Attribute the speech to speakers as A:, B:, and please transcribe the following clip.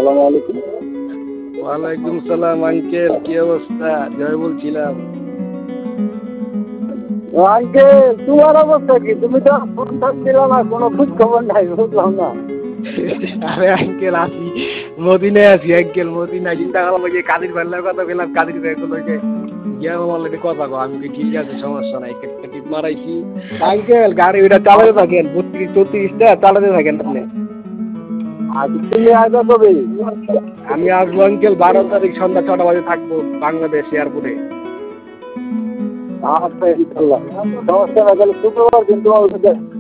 A: আসসালামু আলাইকুম।
B: ওয়ালাইকুম সালাম আঙ্কেল, কি অবস্থা? জয় বলছিলাম।
A: আঙ্কেল, তোমার অবস্থা কি? তুমি তো ফোন টোন দিলা না, কোনো খোঁজ খবর নাই, বুঝলাম না।
B: আরে আঙ্কেল আছি, মদিনায় আছি আঙ্কেল, মদিনায়। চিন্তা করলাম ওই যে কাদির ভাইয়ের কথা বললাম, কাদির ভাই গুলো যে গিয়া আমার লাগে কথা কো, আমি কি ঠিক আছে, সমস্যা নাই, টিপ মারাইছি। আঙ্কেল গাড়ি ওইটা চালাতে থাকেন, 32-34টা চালাতে থাকেন আপনি।
A: আজ তুমি আসবে কবে?
B: আমি আসবো আঙ্কেল 12 তারিখ সন্ধ্যা 6টা বাজে থাকবো বাংলাদেশ এয়ারপোর্টে।
A: আচ্ছা, ইনশাল্লাহ। সমস্যা না, তাহলে শুক্রবার কিন্তু